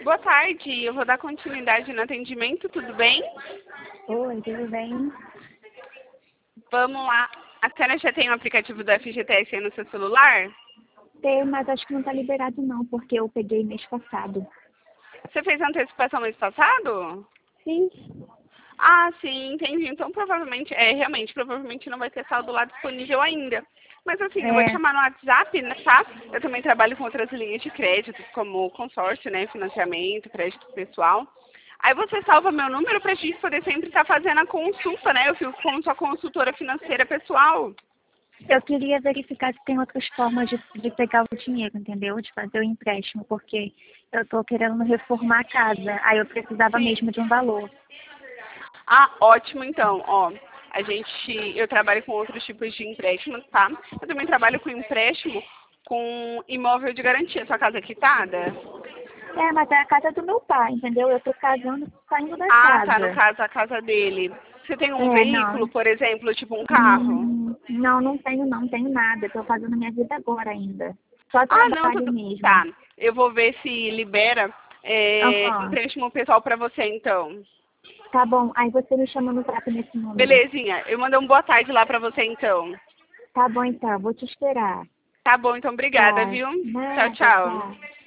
Boa tarde, eu vou dar continuidade no atendimento, tudo bem? Oi, tudo bem? Vamos lá. A senhora já tem o aplicativo do FGTS aí no seu celular? Tem, mas acho que não tá liberado não, porque eu peguei mês passado. Você fez a antecipação mês passado? Sim. Ah, sim, entendi. Então provavelmente, provavelmente não vai ter saldo lá disponível ainda. Mas assim, eu vou te É, chamar no WhatsApp, né, tá? Eu também trabalho com outras linhas de crédito, como consórcio, né, financiamento, crédito pessoal. Aí você salva meu número pra gente poder sempre estar fazendo a consulta, né? Eu fico como sua consultora financeira pessoal. eu queria verificar se tem outras formas de pegar o dinheiro, entendeu? De fazer o empréstimo, porque eu tô querendo reformar a casa. Aí eu precisava Sim. mesmo de um valor. Ah, ótimo então, ó. Eu trabalho com outros tipos de empréstimo, tá? Eu também trabalho com empréstimo com imóvel de garantia. Sua casa é quitada? É, mas é a casa do meu pai, entendeu? Eu tô casando saindo da Ah, tá, no casa. caso, a casa dele. Você tem um É, não. veículo, por exemplo, tipo um carro? Não, não tenho nada. Eu tô fazendo minha vida agora ainda. Só Ah, não, trabalho tudo. mesmo. Tá. Eu vou ver se libera Aham. empréstimo pessoal pra você, então. Tá bom. Aí você me chama no zap nesse número. Belezinha. Eu mandei um boa tarde lá pra você, então. Tá bom então, vou te esperar. Tá bom, então obrigada, Tá. viu? Tchau, Nada, tchau. tchau.